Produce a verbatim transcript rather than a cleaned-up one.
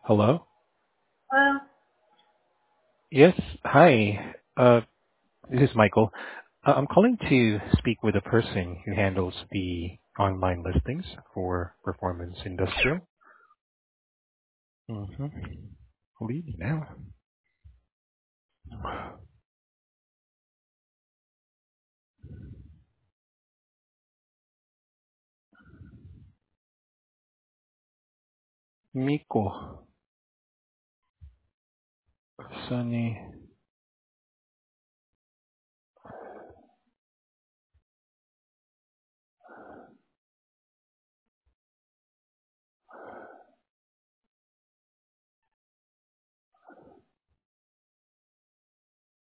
Hello? Well, Yes, hi. Uh, this is Michael. Uh, I'm calling to speak with a person who handles the online listings for Performance Industrial. Mm-hmm. Leave me now. Miko. Sunny.